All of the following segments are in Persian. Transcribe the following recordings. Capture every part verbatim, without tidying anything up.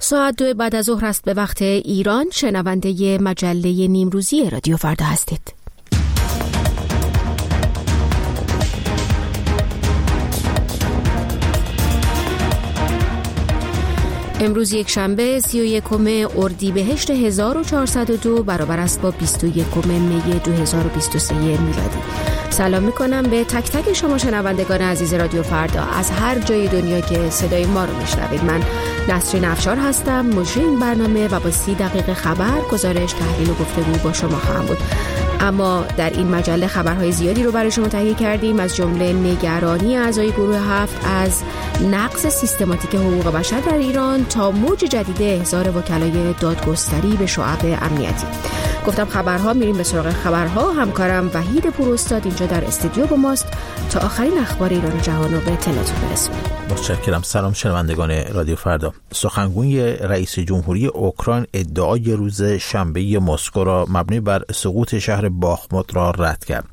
ساعت دو بعد از ظهر است به وقت ایران. شنونده مجله نیمروزی رادیو فردا هستید. امروز یک شنبه سی و یکم اردیبهشت هزار و چهارصد و دو برابر است با بیست و یکم می دو هزار و بیست و سه میلادی. سلام میکنم به تک تک شما شنوندگان عزیز رادیو فردا از هر جای دنیا که صدای ما رو میشنوید. من نسرین افشار هستم، مجری این برنامه و با سی دقیقه خبر، گزارش، تحلیل و گفتگو با شما خواهم بود. اما در این مجله خبرهای زیادی رو برای شما تهیه کردیم، از جمله نگرانی اعضای گروه هفت از نقض سیستماتیک حقوق بشر در ایران تا موج جدید احضار وکلای دادگستری به شعب امنیتی. گفتم خبرها، میریم به سراغ خبرها. همکارم وحید پوراستاد اینجا در استودیو با ماست تا آخرین اخبار ایران و جهان رو به اطلاعتون برسونیم. متشکرم. سلام شنوندگان رادیو فردا. سخنگوی رئیس جمهوری اوکراین ادعای روز شنبه مسکو را مبنی بر سقوط شهر باخموت را رد کرد.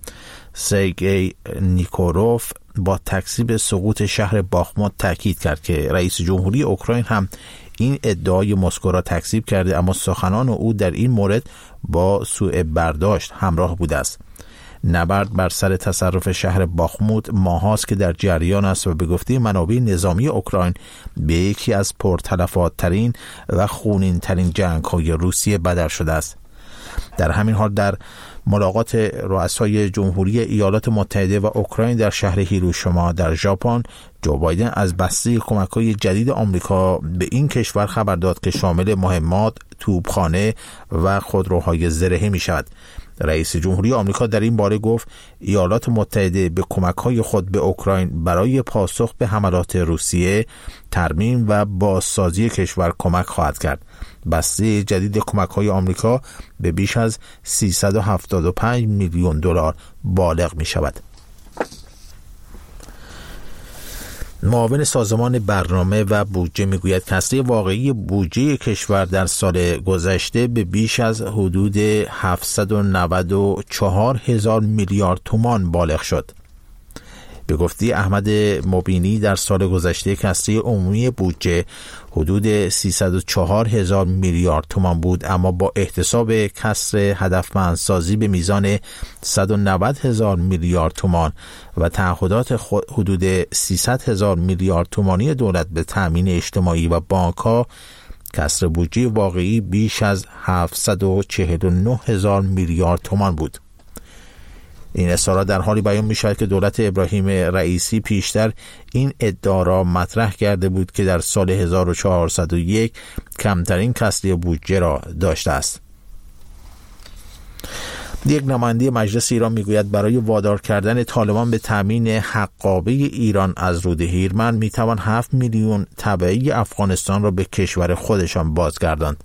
سرگئی نیکوروف با تکذیب سقوط شهر باخموت تاکید کرد که رئیس جمهوری اوکراین هم این ادعای مسکو را تکذیب کرده، اما سخنان او در این مورد با سوء برداشت همراه بوده است. نبرد بر سر تصرف شهر باخموت ماهاست که در جریان است و به گفته منابع نظامی اوکراین به یکی از پرتلفات ترین و خونین ترین جنگ های روسیه بدل شده است. در همین حال در ملاقات رؤسای جمهوری ایالات متحده و اوکراین در شهر هیروشیما در ژاپن، جو بایدن از بسته کمک‌های جدید آمریکا به این کشور خبر داد که شامل مهمات، توپخانه و خودروهای زرهی می شود. رئیس جمهوری آمریکا در این باره گفت ایالات متحده به کمک‌های خود به اوکراین برای پاسخ به حملات روسیه، ترمیم و بازسازی کشور کمک خواهد کرد. بسته جدید کمک‌های آمریکا به بیش از سیصد و هفتاد و پنج میلیون دلار بالغ می شود. معاون سازمان برنامه و بودجه میگوید که هسته واقعی بودجه کشور در سال گذشته به بیش از حدود هفتصد و نود و چهار هزار میلیارد تومان بالغ شد. به گفته احمد مبینی در سال گذشته هسته عمومی بودجه حدود سیصد و چهار هزار میلیارد تومان بود، اما با احتساب کسر هدفمندسازی به میزان صد و نود هزار میلیارد تومان و تعهدات حدود سیصد هزار میلیارد تومانی دولت به تأمین اجتماعی و بانک‌ها، کسر بودجه واقعی بیش از هفتصد و چهل و نه هزار میلیارد تومان بود. این اظهارات در حالی بیان می شود که دولت ابراهیم رئیسی پیشتر این ادعا را مطرح کرده بود که در سال هزار و چهارصد و یک کمترین کسری بودجه را داشته است. یک نماینده مجلس ایران میگوید برای وادار کردن طالبان به تامین حقابه ایران از رود هیرمند میتوان هفت میلیون تبعی افغانستان را به کشور خودشان بازگرداند.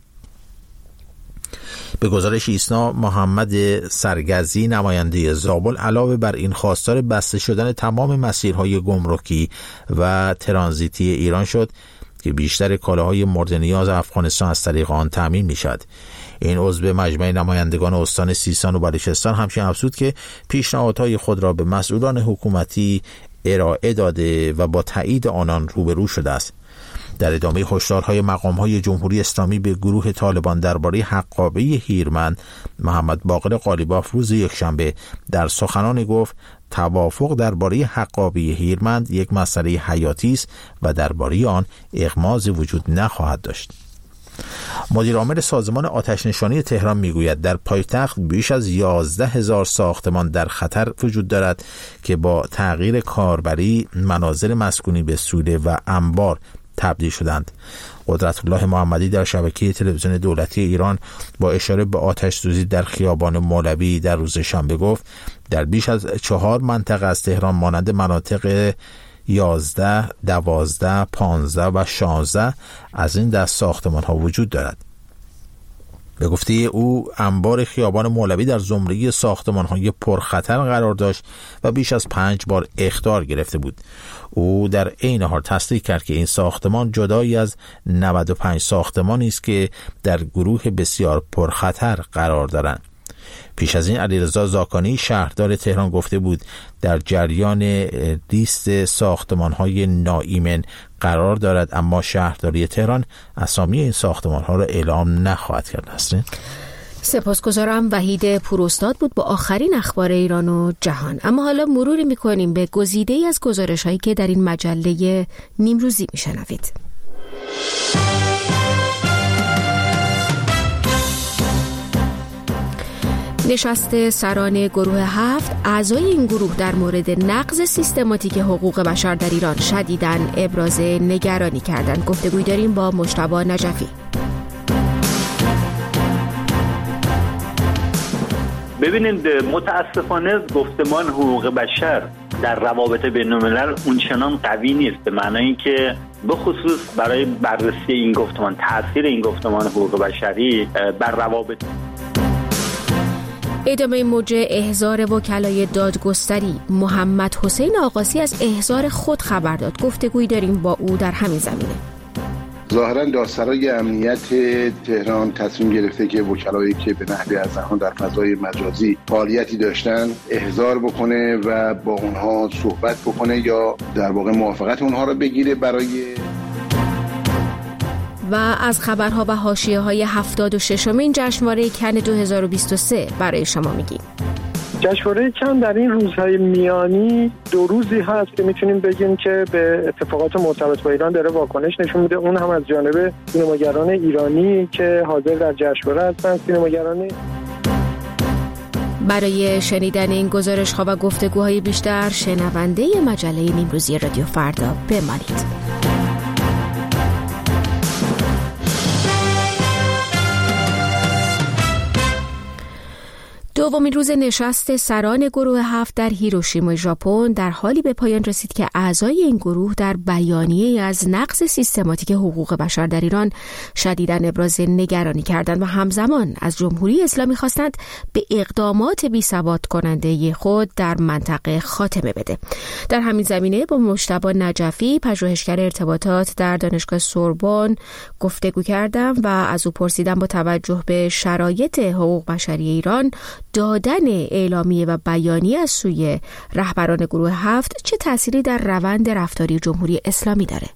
به گزارش ایسنا، محمد سرگزی نماینده زابل علاوه بر این خواستار بسته شدن تمام مسیرهای گمرکی و ترانزیتی ایران شد که بیشتر کالاهای مورد نیاز افغانستان از طریق آن تامین می شود. این عضو مجمع نمایندگان استان سیستان و بلوچستان همچنین افزود که پیشنهادهای خود را به مسئولان حکومتی ارائه داده و با تایید آنان روبرو شده است. در ادامه هشدارهای مقام‌های جمهوری اسلامی به گروه طالبان درباره حقابه هیرمند، محمد باقر قالیباف روز یکشنبه در سخنانی گفت توافق درباره حقابه هیرمند یک مسئله حیاتی است و درباره آن اغماضی وجود نخواهد داشت. مدیر عامل سازمان آتش‌نشانی تهران میگوید در پایتخت بیش از یازده هزار ساختمان در خطر وجود دارد که با تغییر کاربری منازل مسکونی به سوله و انبار تبدیل شدند. قدرت الله محمدی در شبکه تلویزیون دولتی ایران با اشاره به آتش سوزی در خیابان مولوی در روز شنبه گفت در بیش از چهار منطقه از تهران مانند مناطق یازده، دوازده، پانزده و شانزده از این دست ساختمان ها وجود دارد. به گفته او انبار خیابان مولوی در زمره ساختمان های پرخطر قرار داشت و بیش از پنج بار اخطار گرفته بود. او در عین حال تصدیق کرد که این ساختمان جدایی از نود و پنج ساختمانی است که در گروه بسیار پرخطر قرار دارند. پیش از این علیرضا زاکانی شهردار تهران گفته بود در جریان لیست ساختمان‌های ناایمن قرار دارد، اما شهرداری تهران اسامی این ساختمان‌ها را اعلام نخواهد کرد. است سپاسگزارم. وحید پوراستاد بود با آخرین اخبار ایران و جهان. اما حالا مروری می‌کنیم به گزیده‌ای از گزارش‌هایی که در این مجله نیمروزی می‌شنوید. نشست سران گروه هفت، اعضای این گروه در مورد نقض سیستماتیک حقوق بشر در ایران شدیداً ابراز نگرانی کردند. گفتگوی داریم با مجتبی نجفی. ببینید، متاسفانه گفتمان حقوق بشر در روابط بین‌الملل اونچنان قوی نیست، به معنی که به خصوص برای بررسی این گفتمان، تأثیر این گفتمان حقوق بشری بر روابط. ادامه موج احضار وکلای دادگستری، محمد حسین آقاسی از احضار خود خبر داد. گفتگویی داریم با او در همین زمینه. ظاهراً دادسرای امنیت تهران تصمیم گرفته که وکلایی که به نحوی از آنها در فضای مجازی فعالیتی داشتن احضار بکنه و با اونها صحبت بکنه یا در واقع موافقت اونها رو بگیره برای. و از خبرها و حاشیه‌های هفتاد و ششمین جشنواره کن دو هزار و بیست و سه برای شما میگیم. جشنواره کن در این روزهای میانی دو روزی هست که میتونیم بگیم که به اتفاقات مرتبط با ایران داره واکنش نشون میده، اون هم از جانب سینماگران ایرانی که حاضر در جشنواره هستن. سینماگران برای شنیدن این گزارش‌ها و گفتگوهای بیشتر شنونده مجله نیمروزی رادیو فردا بمانید. دومین روز نشست سران گروه هفت در هیروشیما ژاپن در حالی به پایان رسید که اعضای این گروه در بیانیه از نقض سیستماتیک حقوق بشر در ایران شدیداً ابراز نگرانی کردند و همزمان از جمهوری اسلامی خواستند به اقدامات بی‌ثبات کننده خود در منطقه خاتمه بده. در همین زمینه با مجتبی نجفی، پژوهشگر ارتباطات در دانشگاه سوربن گفتگو کردم و از او پرسیدم با توجه به شرایط حقوق بشری ایران دادن اعلامیه و بیانیه از سوی رهبران گروه هفت چه تأثیری در روند رفتاری جمهوری اسلامی داره؟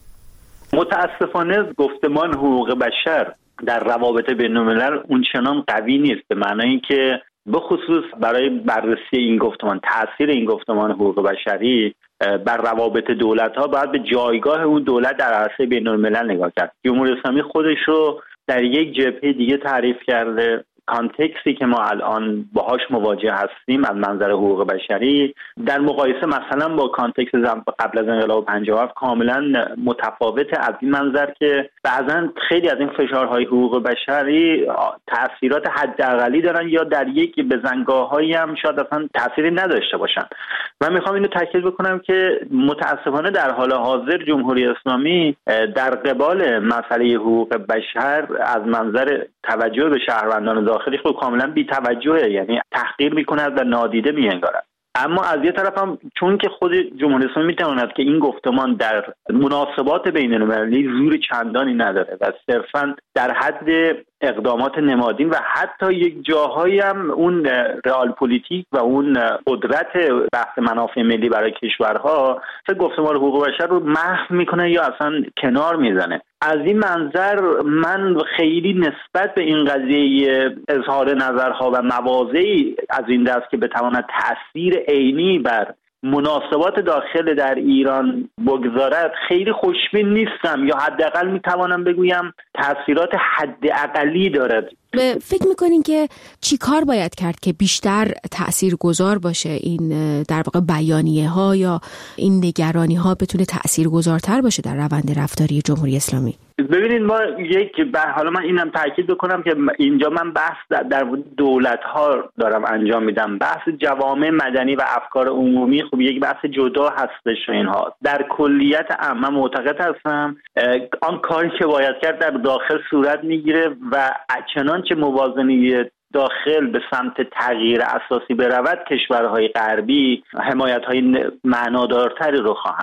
متاسفانه گفتمان حقوق بشر در روابط بین‌الملل اونچنان قوی نیست، به معنی که به خصوص برای بررسی این گفتمان، تأثیر این گفتمان حقوق بشری بر روابط دولت‌ها باید به جایگاه اون دولت در عرصه بین‌الملل نگاه کرد. جمهوری اسلامی خودش رو در یک جبهه دیگه تعریف کرده. کانتکسی که ما الان باهاش مواجه هستیم از منظر حقوق بشری در مقایسه مثلا با کانتکس قبل از انقلاب پنجاه و هفت کاملا متفاوته، از این منظر که بعضا خیلی از این فشارهای حقوق بشری تأثیرات حداقلی دارن یا در یک بزنگاه‌هایی هم شاید اصلا تأثیری نداشته باشن. من میخوام اینو تاکید بکنم که متاسفانه در حال حاضر جمهوری اسلامی در قبال مسئله حقوق بشر از منظر توجه به شهروندان داخلی خود کاملا بی توجهه، یعنی تحقیر میکند و نادیده میانگارد. اما از یه طرف هم چون که خود جمهوری اسلامی میتواند که این گفتمان در مناسبات بین‌المللی زور چندانی نداره و صرفاً در حد اقدامات نمادین و حتی یک جاهایی هم اون رئال پلیتیک و اون قدرت بحث منافع ملی برای کشورها گفتمان حقوق بشر رو محو میکنه یا اصلا کنار میزنه. از این منظر من خیلی نسبت به این قضیه اظهار نظرها و مواضعی از این دست که بتواند تأثیر عینی بر مناسبات داخل در ایران بگذارد خیلی خوشبین نیستم، یا حداقل میتوانم بگویم تأثیرات حداقلی دارد. فکر میکنین که چی کار باید کرد که بیشتر تأثیر گذار باشه این در واقع بیانیه ها یا این نگرانی ها بتونه تأثیر گذارتر باشه در روند رفتاری جمهوری اسلامی؟ ببینید ما یک بر حالا من اینم تاکید بکنم که اینجا من بحث در دولت ها دارم انجام میدم، بحث جوامع مدنی و افکار عمومی خب یک بحث جدا هستش. اینها در کلیت عامه معتقد هستم آن کاری که باید کرد در داخل صورت میگیره و چنانچه موازنه داخل به سمت تغییر اساسی برود کشورهای غربی حمایت‌های معنادارتری رو خواهند داشت.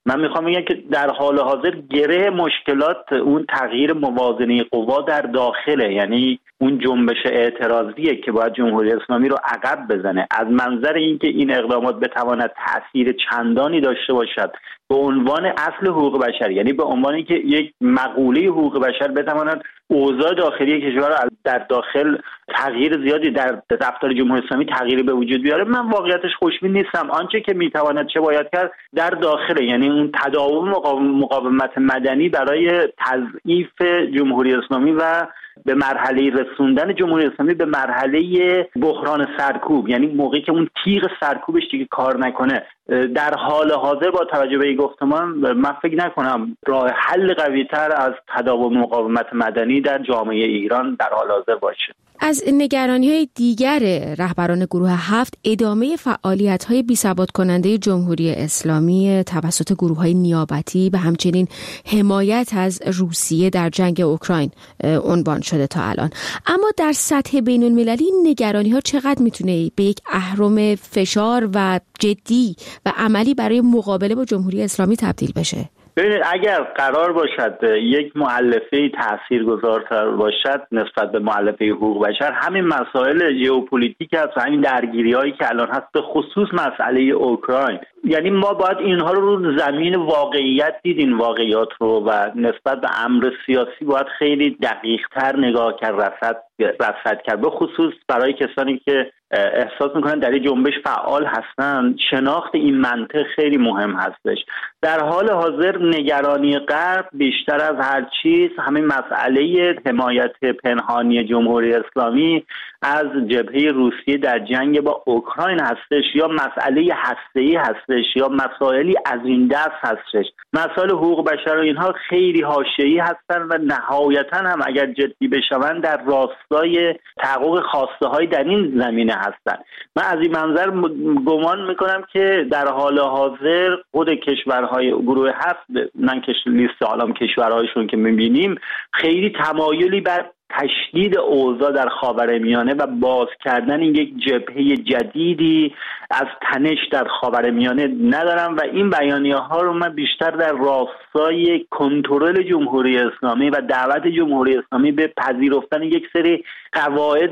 من میخوام بگم که در حال حاضر گره مشکلات اون تغییر موازنه قوا در داخله، یعنی اون جنبش اعتراضیه که باید جمهوری اسلامی رو عقب بزنه. از منظر اینکه این اقدامات بتواند تأثیر چندانی داشته باشد به عنوان اصل حقوق بشر، یعنی به عنوان اینکه یک مقوله حقوق بشر بتواند اوضاع داخلی کشور رو در داخل تغییر زیادی در رفتار جمهوری اسلامی تغییری به وجود بیاره، من واقعیتش خوشبین نیستم. آنچه که میتواند چه باید کرد در داخل، یعنی اون تداوم مقاومت مدنی برای تضعیف جمهوری اسلامی و به مرحله رسوندن جمهوری اسلامی به مرحله بحران سرکوب، یعنی موقعی که اون تیغ سرکوبش دیگه کار نکنه. در حال حاضر با توجه به این گفتمان من فکر نکنم راه حل قوی‌تر از تداوم مقاومت مدنی در جامعه ایران در حال حاضر باشه. از نگرانی‌های دیگر رهبران گروه هفت ادامه فعالیت‌های بی‌ثبات کننده جمهوری اسلامی توسط گروه‌های نیابتی و همچنین حمایت از روسیه در جنگ اوکراین عنوان شده تا الان. اما در سطح بین‌المللی نگرانی‌ها چقدر میتونه به یک اهرم فشار و جدی و عملی برای مقابله با جمهوری اسلامی تبدیل بشه؟ ببینید، اگر قرار باشد یک مؤلفه تاثیرگذارتر باشد نسبت به مؤلفه حقوق بشر، همین مسائل ژئوپلیتیک است و همین درگیری‌هایی که الان هست، به خصوص مسئله اوکراین. یعنی ما باید اینها رو رو زمین واقعیت دید، این واقعیات رو، و نسبت به امر سیاسی باید خیلی دقیق‌تر نگاه کرد، رصد رصد کرد، به خصوص برای کسانی که احساس میکنن در این جنبش فعال هستن. شناخت این منطق خیلی مهم هستش. در حال حاضر نگرانی غرب بیشتر از هر چیز همین مسئله حمایت پنهانی جمهوری اسلامی از جبهه روسیه در جنگ با اوکراین هستش، یا مسئله هسته‌ای هستش، یا مسائلی از این دست هستش. مسائل حقوق بشر و اینها خیلی حاشیه‌ای هستن و نهایتاً هم اگر جدی بشوند در راستای تحقق خواسته‌های در این زمینه هستن. من از این منظر گمان میکنم که در حال حاضر خود کشورهای گروه هفت، من که لیست عالم کشورهایشون که میبینیم، خیلی تمایلی بر تشدید اوضاع در خاورمیانه و باز کردن یک جبهه جدیدی از تنش در خاورمیانه ندارم و این بیانیه‌ها رو من بیشتر در راستای کنترل جمهوری اسلامی و دعوت جمهوری اسلامی به پذیرفتن یک سری قواعد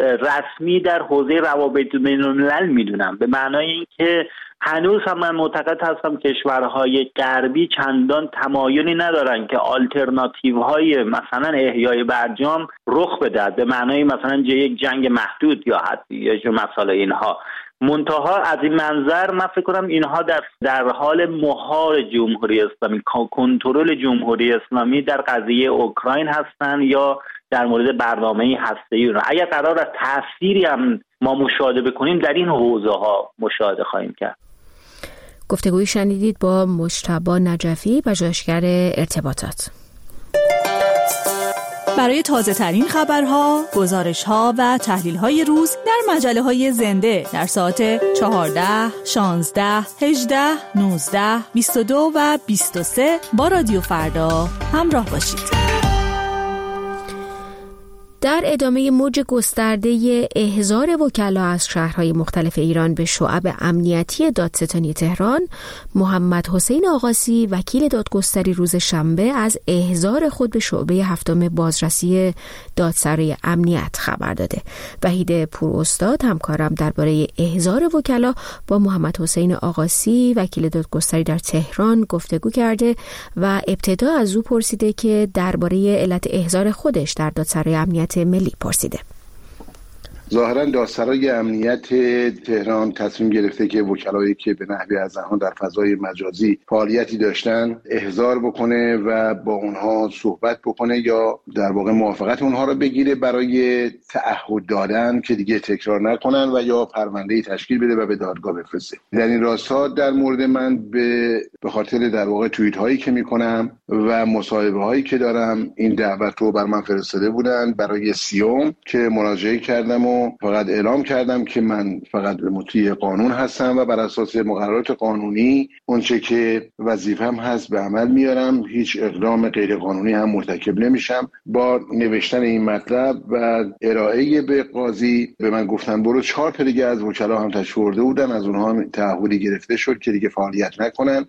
رسمی در حوزه روابط بین‌الملل میدونم، به معنای اینکه هنوز هم من معتقد هستم کشورهای غربی چندان تمایلی ندارن که آلترناتیوهای مثلا احیای برجام رخ بدهد، به معنای مثلا یک جنگ محدود یا حتی یا مثلا اینها. منتها از این منظر من فکر کنم اینها در در حال مهار جمهوری اسلامی، کنترل جمهوری اسلامی در قضیه اوکراین هستن یا در مورد برنامه هسته‌ای اون. اگر قرار است تأثیری هم ما مشاهده بکنیم در این حوزه ها مشاهده خواهیم کرد. گفتگوی شنیدید با مجتبی نجفی، پژوهشگر ارتباطات. برای تازه ترین خبرها، گزارش‌ها و تحلیل‌های روز در مجله‌های زنده در ساعت چهارده، شانزده، هجده، نوزده، بیست و دو و بیست و سه با رادیو فردا همراه باشید. در ادامه موج گسترده احضار وکلا از شهرهای مختلف ایران به شعب امنیتی دادستانی تهران، محمد حسین آقاسی وکیل دادگستری روز شنبه از احضار خود به شعبه هفتم بازرسی دادسرای امنیت خبر داده. وحید پوراستاد همکارم درباره احضار وکلا با محمد حسین آقاسی وکیل دادگستری در تهران گفتگو کرده و ابتدا از او پرسیده که درباره علت احضار خودش در دادسرای امنیت ملی پرسیده. ظاهرا دادسرای امنیت تهران تصمیم گرفته که وکلایی که به نحوی از آنها در فضای مجازی فعالیتی داشتن احضار بکنه و با اونها صحبت بکنه یا در واقع موافقت اونها رو بگیره برای تعهد دادن که دیگه تکرار نکنن و یا پرونده‌ای تشکیل بده و به دادگاه بفرسته. در این راستا در مورد من به به خاطر در واقع توییت هایی که میکنم و مصاحبه هایی که دارم این دعوت رو بر من فرستاده بودن برای سیوم که مراجعه کردم و و فقط اعلام کردم که من فقط مطیع قانون هستم و بر اساس مقررات قانونی اونچه که وظیفه‌ام هست به عمل میارم. هیچ اقدام غیر قانونی هم مرتکب نمیشم. با نوشتن این مطلب و ارائه به قاضی به من گفتن برو. چهار تا دیگه از وکلا هم تشریف آورده بودن، از اونها تعهدی گرفته شد که دیگه فعالیت نکنن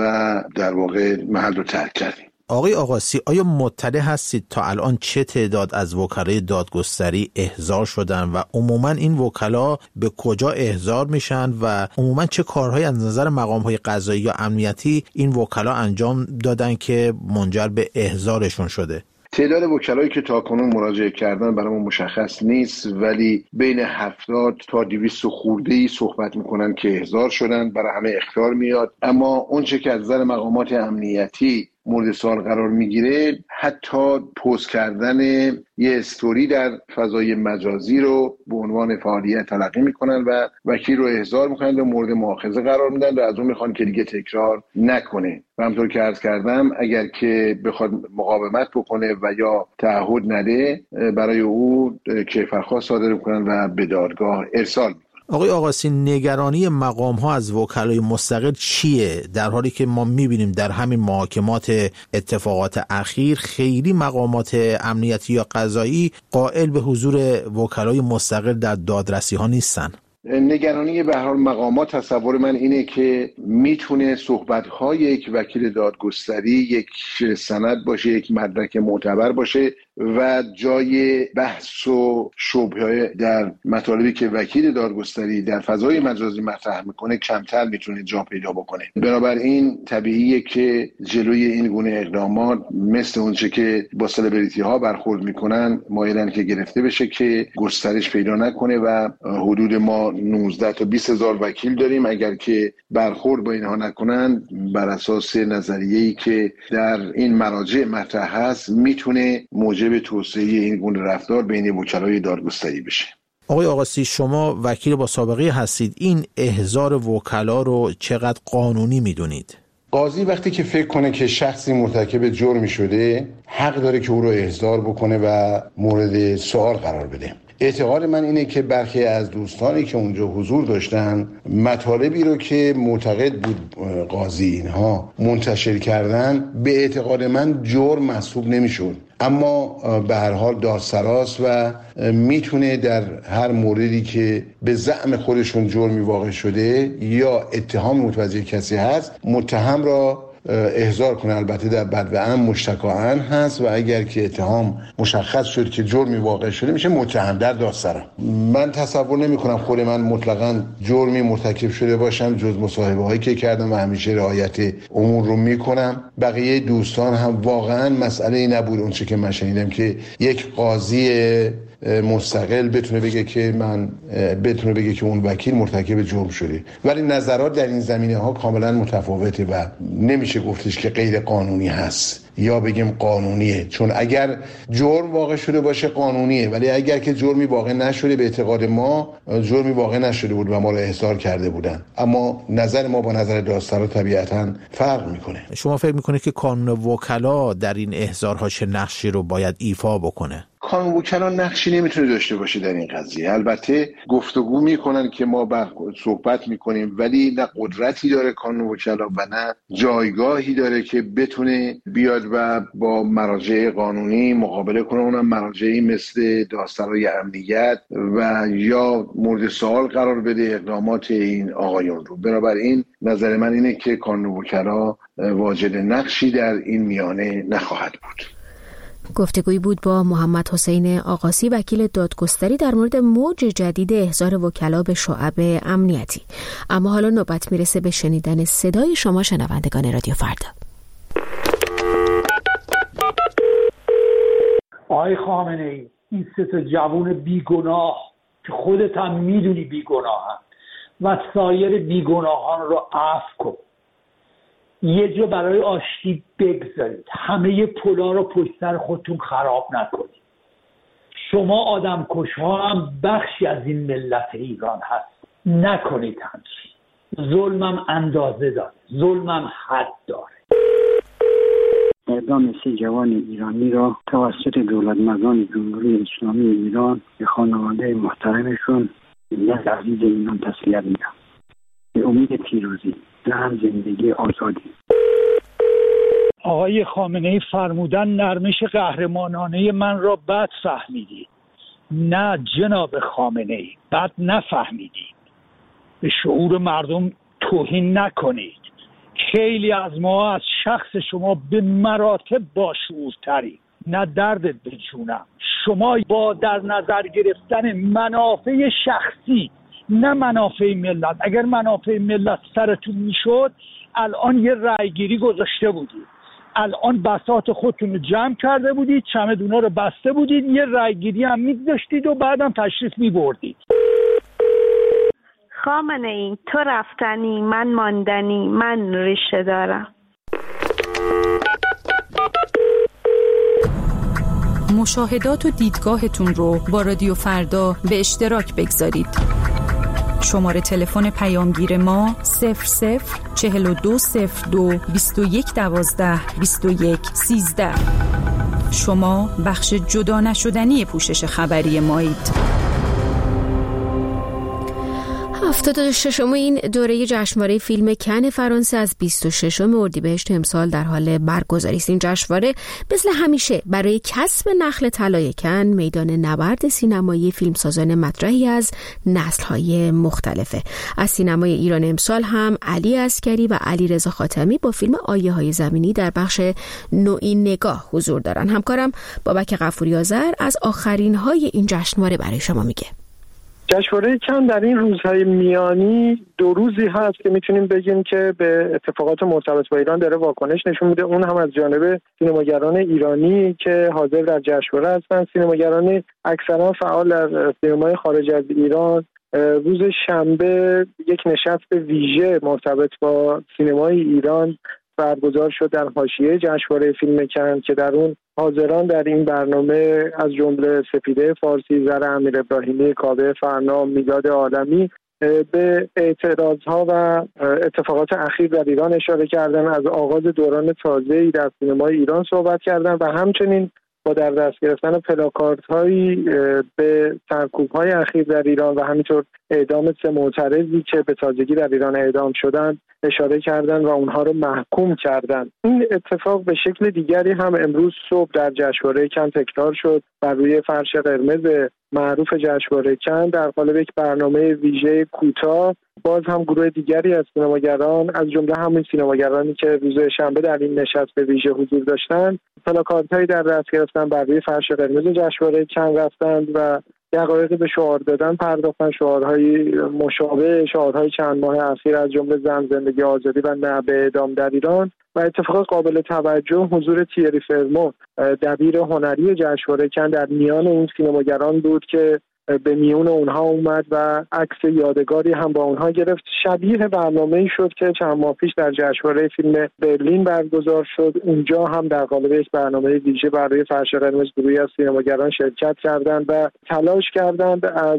و در واقع محل رو ترک کردیم. آقای آقاسی، آیا مطلع هستید تا الان چه تعداد از وکلای دادگستری احضار شدن و عموما این وکلا به کجا احضار میشن و عموما چه کارهایی از نظر مقام‌های قضایی یا امنیتی این وکلا انجام دادن که منجر به احضارشون شده؟ تعداد وکلایی که تاکنون مراجعه کردن برامون مشخص نیست، ولی بین هفتاد تا دویست خورده‌ای صحبت میکنن که احضار شدن. برای همه اخطار میاد، اما اون چه که از نظر مقامات امنیتی مورد سوال قرار میگیره حتی پست کردن یه استوری در فضای مجازی رو به عنوان فعالیت تلقی میکنن و وکیل رو احضار میکنن و مورد مؤاخذه قرار میدن و از اون میخوان که دیگه تکرار نکنه. و همطور که عرض کردم اگر که بخواد مقاومت بکنه و یا تعهد نده برای او کیفرخواست صادر میکنن و به دادگاه ارسال میکنن. آقای آقاسی، نگرانی مقام ها از وکلای مستقل چیه؟ در حالی که ما میبینیم در همین محاکمات اتفاقات اخیر خیلی مقامات امنیتی یا قضایی قائل به حضور وکلای مستقل در دادرسی ها نیستن. نگرانی به هر حال مقامات، تصور من اینه که میتونه صحبت‌های یک وکیل دادگستری یک سند باشه، یک مدرک معتبر باشه و جای بحث و شبهه در مطالبی که وکیل دادگستری در فضای مجازی مطرح میکنه کمتر میتونه جا پیدا بکنه. بنابراین طبیعیه که جلوی این گونه اقدامات مثل اونچه که با سلبریتی ها برخورد میکنن مایلن که گرفته بشه که گسترش پیدا نکنه و حدود ما نوزده تا بیست هزار وکیل داریم. اگر که برخورد با اینها نکنن بر اساس نظریه‌ای که در این مراجع مطرح هست میتونه موجب توسعه این گونه رفتار بین وکلای دادگستری بشه. آقای آقاسی، شما وکیل با سابقه هستید، این احضار وکلا رو چقدر قانونی میدونید؟ قاضی وقتی که فکر کنه که شخصی مرتکب جرمی شده حق داره که او رو احضار بکنه و مورد سوال قرار بده. اعتقاد من اینه که برخی از دوستانی که اونجا حضور داشتن مطالبی رو که معتقد بود قاضی اینها منتشر کردن به اعتقاد من جرم محسوب نمیشد، اما به هر حال دادسراست و میتونه در هر موردی که به زعم خودشون جرمی واقع شده یا اتهام متوجه کسی هست متهم را احضار کنه. البته در بدو مشتکاً هست و اگر که اتهام مشخص شد که جرمی واقع شده میشه متهم در دادسرا. من تصور نمی کنم خود من مطلقاً جرمی مرتکب شده باشم جز مصاحبه هایی که کردم و همیشه رعایت امور رو میکنم. بقیه دوستان هم واقعاً مسئله ای نبود اونچه که من شنیدم که یک قاضی مستقل بتونه بگه که من بتونه بگه که اون وکیل مرتکب جرم شده، ولی نظرات در این زمینه ها کاملا متفاوته و نمیشه گفتش که غیر قانونی هست یا بگیم قانونیه، چون اگر جرم واقع شده باشه قانونیه، ولی اگر که جرمی واقع نشده به اعتقاد ما جرمی واقع نشده بود و ما رو احضار کرده بودن، اما نظر ما با نظر دادسرا طبیعتاً فرق میکنه. شما فکر میکنید که قانون وکلا در این احضارها چه نقشی رو باید ایفا بکنه؟ قانون وکلا نقشی نمیتونه داشته باشه در این قضیه. البته گفتگو میکنن که ما بر صحبت میکنیم، ولی نه قدرتی داره قانون وکلا و نه جایگاهی داره که بتونه بیاد و با مراجع قانونی مقابله کنه، اونم مراجعی مثل دادسرای امنیت و یا مورد سوال قرار بده اقدامات این آقایون رو. بنابراین نظر من اینه که قانون وکلا واجد نقشی در این میانه نخواهد بود. گفتگویی بود با محمد حسین آقاسی وکیل دادگستری در مورد موج جدید احضار وکلا به شعب امنیتی. اما حالا نوبت میرسه به شنیدن صدای شما شنوندگان رادیو فردا. آقای خامنه‌ای، این سه تا جوان بیگناه که خودت هم میدونی بیگناهن و سایر بیگناهان رو عفو کن، یه جا برای آشتی بگذارید، همه پلا رو پشت سر خودتون خراب نکنید. شما آدم کشها هم بخشی از این ملت ایران هست، نکنید همچین. ظلمم اندازه داره، ظلمم حد داره. اعدام سه جوان ایرانی را توسط دولتمردان جمهوری اسلامی ایران به خانواده محترمشون ملت عزیز ایران تسلیت میگم. به امید پیروزی، نه هم زندگی آزادی. آقای خامنه‌ای فرمودن نرمش قهرمانانه من را بد فهمیدید. نه جناب خامنه‌ای، بد نفهمیدید. به شعور مردم توهین نکنید. خیلی از ما از شخص شما به مراتب باشعورترید. نه دردت به جونم. شما با در نظر گرفتن منافع شخصی نه منافع ملت، اگر منافع ملت سرتون میشد الان یه رأیگیری گذاشته بودید، الان بساط خودتون رو جمع کرده بودید، چمدونا رو بسته بودید، یه رأیگیری هم می‌داشتید و بعدم تشریف می‌بردید. خامنه‌ای تو رفتنی، من ماندنی، من ریشه دارم. مشاهدات و دیدگاهتون رو با رادیو فردا به اشتراک بگذارید. شماره تلفن پیامگیر ما صفر صفر چهل و دو صفر دو بیست و یک دوازده بیست و یک سیزده. شما بخش جدا نشدنی پوشش خبری مایید. هفتاد و ششم این دوره جشنواره فیلم کن فرانسه از بیست و ششم اردیبهشت امسال در حال برگزاری است. این جشنواره مثل همیشه برای کسب نخل طلای کن میدان نبرد سینمایی فیلمسازان مطرحی از نسل‌های مختلفه. از سینمای ایران امسال هم علی عسکری و علیرضا خاتمی با فیلم آیه‌های زمینی در بخش نوعی نگاه حضور دارن. همکارم بابک غفوری آذر از آخرین‌های این جشنواره برای شما میگه. جشنواره کن در این روزهای میانی دو روزی هست که میتونیم بگیم که به اتفاقات مرتبط با ایران داره واکنش نشون میده. اون هم از جانب سینماگران ایرانی که حاضر در جشنواره هستن، سینماگران اکثرا فعال در سینمای خارج از ایران. روز شنبه یک نشست ویژه مرتبط با سینمای ایران برگزار شد در حاشیه جشنواره فیلم کن که در اون حاضران در این برنامه از جمله سپیده فارسی، زر امیر ابراهیمی، کاوه فرنا، میلاد عالمی به اعتراضها و اتفاقات اخیر در ایران اشاره کردن، از آغاز دوران تازه‌ای در سینمای ایران صحبت کردن و همچنین با در دست گرفتن پلاکاردهایی به سرکوب‌های اخیر در ایران و همینطور اعدام سه معترضی که به تازگی در ایران اعدام شدند اشاره کردند و اونها رو محکوم کردند. این اتفاق به شکل دیگری هم امروز صبح در جشنواره کن تکرار شد. بر روی فرش قرمز معروف جشنواره کن در قالب یک برنامه ویژه کوتاه باز هم گروه دیگری از سینماگران از جمله همین سینماگرانی که روز شنبه در این نشست ویژه حضور داشتند پلاکاردهایی در دست گرفتن، بر روی فرش قرمز جشنواره کن رفتند و دقایقی به شعار دادن پرداختن، شعارهای مشابه شعارهای چند ماه اخیر از جمله زن، زندگی، آزادی و نه به اعدام در ایران. و اتفاق قابل توجه حضور تیری فرمو دبیر هنری جشنواره کن در میان این سینماگران بود که به میون اونها اومد و عکس یادگاری هم با اونها گرفت. شبیه برنامه‌ای شد که چند ماه پیش در جشنواره فیلم برلین برگزار شد. اونجا هم در قالب یک برنامه ویژه برای فرش قرمز گروهی از سینماگران شرکت کردند و تلاش کردند از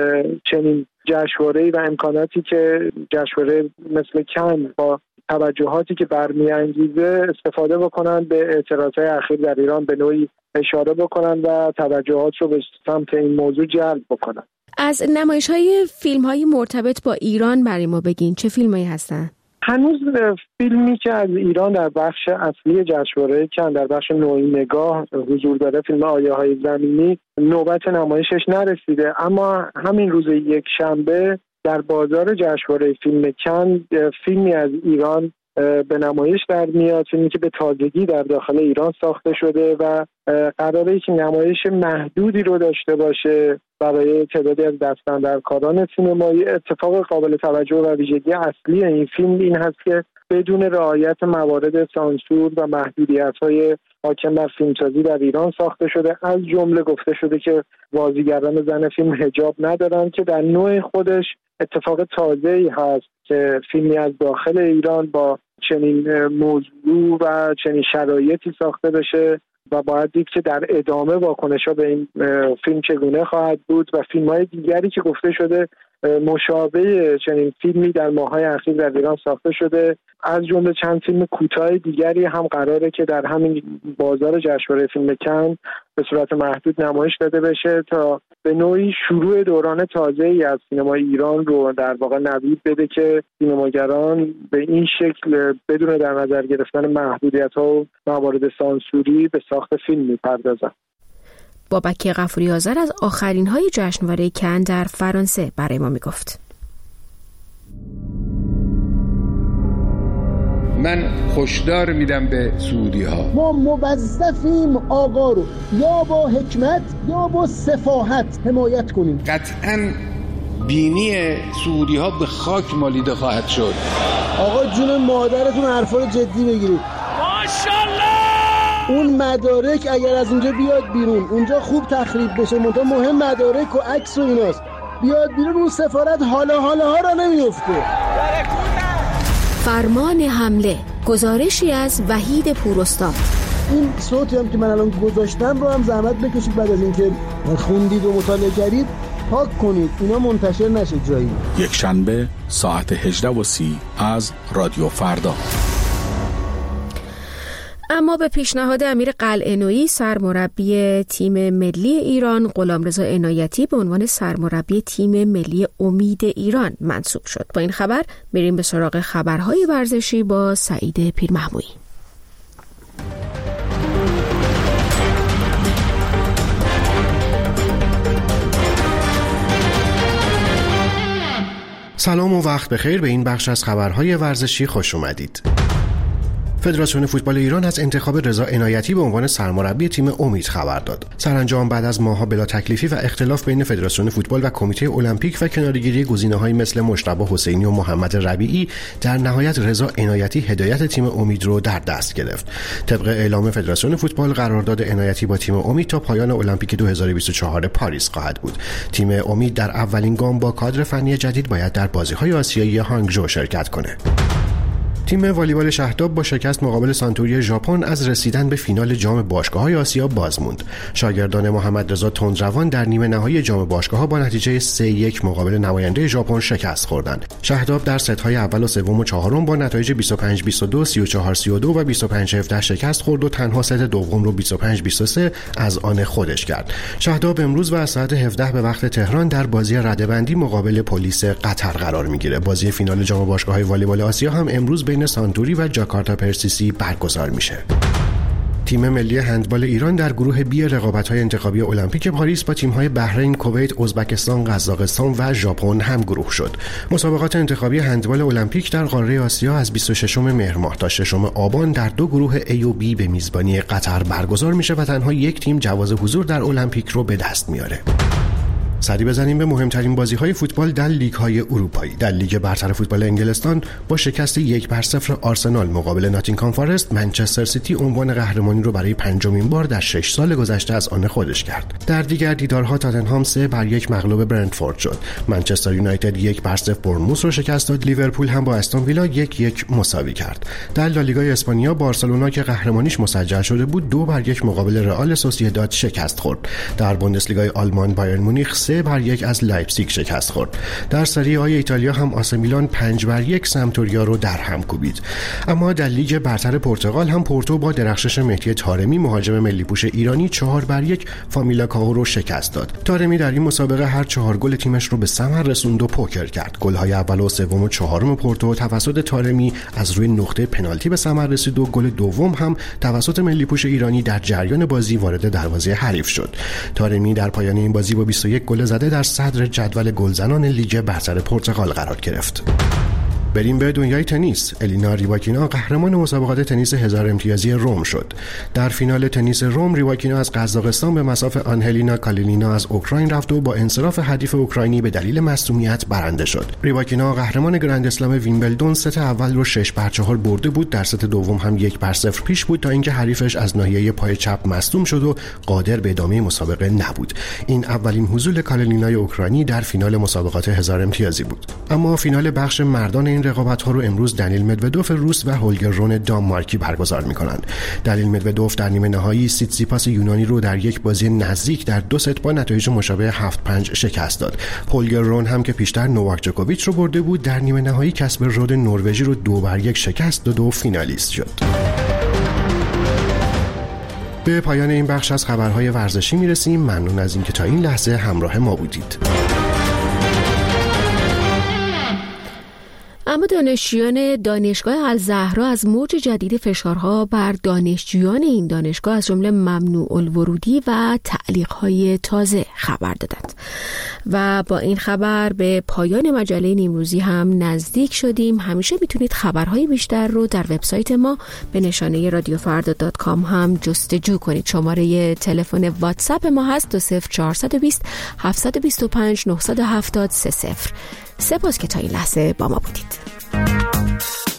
چنین جشنواره‌ای و امکاناتی که جشنواره مثل کن با توجهاتی که برمی‌انگیزه استفاده بکنند، به اعتراضات اخیر در ایران به نوعی اشاره بکنن و توجهات رو به سمت این موضوع جلب بکنن. از نمایش‌های فیلم‌های مرتبط با ایران برای ما بگین، چه فیلمایی هستن؟ هنوز فیلمی که از ایران در بخش اصلی جشنواره کن در بخش نوعی نگاه حضور داره، فیلم آیه‌های زمینی، نوبت نمایشش نرسیده، اما همین روز یک شنبه در بازار جشنواره فیلم کن فیلمی از ایران به نمایش در میاد، فیلمی که به تازگی در داخل ایران ساخته شده و قراره که نمایش محدودی رو داشته باشه برای تعدادی از دستاندرکاران سینمایی. اتفاق قابل توجه و ویژگی اصلی این فیلم این هست که بدون رعایت موارد سانسور و محدودیت‌های حاکم بر فیلمسازی در ایران ساخته شده. از جمله گفته شده که بازیگران زن فیلم حجاب ندارن که در نوع خودش اتفاق تازه‌ای هست که فیلمی از داخل ایران با چنین موضوع و چنین شرایطی ساخته بشه و باید دید که در ادامه واکنش‌ها به این فیلم چگونه خواهد بود و فیلم‌های دیگری که گفته شده مشابه چنین فیلمی در ماه‌های اخیر در ایران ساخته شده. از جمله چند فیلم کوتاه دیگری هم قراره که در همین بازار جشنواره فیلم کن به صورت محدود نمایش داده بشه تا به نوعی شروع دوران تازه‌ای از سینمای ایران رو در واقع نوید بده که سینماگران به این شکل بدون در نظر گرفتن محدودیت‌ها و موارد سانسوری به ساخت فیلم می‌پردازن. بابک غفوری آذر از آخرین های جشنواره کن در فرانسه برای ما میگفت. من هشدار میدم به سعودی ها، ما موظفیم آقا رو یا با حکمت یا با سفاحت حمایت کنیم. قطعاً بینی سعودی ها به خاک مالیده خواهد شد. آقا جون مادرتون حرفا رو جدی بگیرید. ماشاءالله اون مدارک اگر از اونجا بیاد بیرون، اونجا خوب تخریب بشه، منتها مهم مدارک و عکس و ایناست، بیاد بیرون اون سفارت حالا حالا ها را نمیفته. فرمان حمله، گزارشی از وحید پوراستاد. این صوتی هم که من الان گذاشتم رو هم زحمت بکشید بعد از اینکه خوندید و مطالعه کردید پاک کنید، اینا منتشر نشه جایی. یک شنبه ساعت هجده و سی از رادیو فردا. اما به پیشنهاد امیر قلعه‌نویی سرمربی تیم ملی ایران، غلامرضا عنایتی به عنوان سرمربی تیم ملی امید ایران منصوب شد. با این خبر میریم به سراغ خبرهای ورزشی با سعید پیرمحمودی. سلام و وقت بخیر، به این بخش از خبرهای ورزشی خوش اومدید. فدراسیون فوتبال ایران از انتخاب رضا عنایتی به عنوان سرمربی تیم امید خبر داد. سرانجام بعد از ماه‌ها بلا تکلیفی و اختلاف بین فدراسیون فوتبال و کمیته المپیک و کناره‌گیری گزینه‌هایی مثل مجتبی حسینی و محمد ربیعی، در نهایت رضا عنایتی هدایت تیم امید رو در دست گرفت. طبق اعلام فدراسیون فوتبال قرارداد عنایتی با تیم امید تا پایان المپیک دو هزار و بیست و چهار پاریس خواهد بود. تیم امید در اولین گام با کادر فنی جدید باید در بازی‌های آسیایی هانگژو شرکت کنه. تیم والیبال شهداب با شکست مقابل سانتوری ژاپن از رسیدن به فینال جام باشگاه‌های آسیا باز موند. شاگردان محمد رضا تندروان در نیمه نهایی جام باشگاه‌ها با نتیجه سه یک مقابل نماینده ژاپن شکست خوردند. شهداب در ست‌های اول و سوم و چهارم با نتایج بیست و پنج بیست و دو، سی و چهار سی و دو و بیست و پنج هفده شکست خورد و تنها ست دوم رو بیست و پنج بیست و سه از آن خودش کرد. شهداب امروز و از ساعت هفده به وقت تهران در بازی رده‌بندی مقابل پلیس قطر قرار می‌گیره. بازی فینال جام باشگاه‌های والیبال آسیا هم امروز بین سانتوری و جاکارتا پرسیسی برگزار میشه. تیم ملی هندبال ایران در گروه بی رقابت‌های انتخابی المپیک پاریس با تیم‌های بحرین، کویت، ازبکستان، قزاقستان و ژاپن هم گروه شد. مسابقات انتخابی هندبال المپیک در قاره آسیا از بیست و ششم مهر ماه تا ششم آبان در دو گروه A و B به میزبانی قطر برگزار میشه و تنها یک تیم جواز حضور در المپیک رو به دست میاره. سری بزنیم به مهمترین بازی‌های فوتبال در لیگ‌های اروپایی. در لیگ برتر فوتبال انگلستان با شکست یک بر صفر آرسنال مقابل ناتینگهام فارست، منچستر سیتی عنوان قهرمانی رو برای پنجمین بار در شش سال گذشته از آن خودش کرد. در دیگر دیدارها تاتنهام سه بر یک مغلوب برنتفورد شد. منچستر یونایتد یک بر صفر برنموث رو شکست داد. لیورپول هم با استون ویلا یک یک مساوی کرد. در لالیگای اسپانیا بارسلونا که قهرمانیش مسجل شده بود دو بر یک مقابل رئال سوسییداد شکست خورد. در بوندسلیگای آلمان بایرن مونیخ سه بر یک از لایپزیگ شکست خورد. در سری آ ایتالیا هم آسی میلان پنج بر یک سمتوریا رو در هم کوبید. اما در لیگ برتر پرتغال هم پورتو با درخشش مهدی طارمی مهاجم ملی پوش ایرانی چهار بر یک فامیلاکائو رو شکست داد. طارمی در این مسابقه هر چهار گل تیمش رو به ثمر رسوند و پوکر کرد. گل‌های اول و سوم و چهارم پورتو توسط طارمی از روی نقطه پنالتی به ثمر رسید و گل دوم هم توسط ملی پوش ایرانی در جریان بازی وارد دروازه حریف شد. طارمی در پایان این بازی با بیست و یک گل زده در صدر جدول گلزنان لیگ برتر پرتغال قرار گرفت. بریم به دنیای تنیس. الینا ریواکینا قهرمان مسابقات تنیس هزار امتیازی روم شد. در فینال تنیس روم ریواکینا از قزاقستان به مصاف آنهلینا کالینینا از اوکراین رفت و با انصراف حریف اوکراینی به دلیل مصدومیت برنده شد. ریواکینا قهرمان گرند اسلام ویمبلدون ست اول رو شش بر چهار برده بود. در ست دوم هم یک بر صفر پیش بود تا اینکه حریفش از ناحیه پای چپ مصدوم شد و قادر به ادامه مسابقه نبود. این اولین حضور کالینینای اوکراینی در فینال مسابقات هزار امتیازی بود. اما فینال بخش مردان این رقابت‌ها رو امروز دنیل مدودوف روس و هولگر رون دانمارکی برگزار می‌کنند. دنیل مدودوف در نیمه نهایی سیتسیپاس یونانی رو در یک بازی نزدیک در دو ست با نتایج مشابه هفت پنج شکست داد. هولگر رون هم که پیشتر نوواک جوکوویچ رو برده بود در نیمه نهایی کسپر رود نروژی رو دو بر یک شکست داد و فینالیست شد. به پایان این بخش از خبرهای ورزشی میرسیم. ممنون از اینکه تا این لحظه همراه ما بودید. اما دانشجویان دانشگاه الزهرا از موج جدید فشارها بر دانشجویان این دانشگاه از جمله ممنوع الورودی و تعلیق‌های تازه خبر دادند و با این خبر به پایان مجله نیمروزی هم نزدیک شدیم. همیشه میتونید خبرهای بیشتر رو در وبسایت ما به نشانه رادیو فردا دات کام هم جستجو کنید. شماره تلفن واتساپ ما هست دو صفر چهارصد و بیست هفتصد و بیست و پنج نهصد و هفتاد سه صفر. سپاس که تا این لحظه با ما بودید.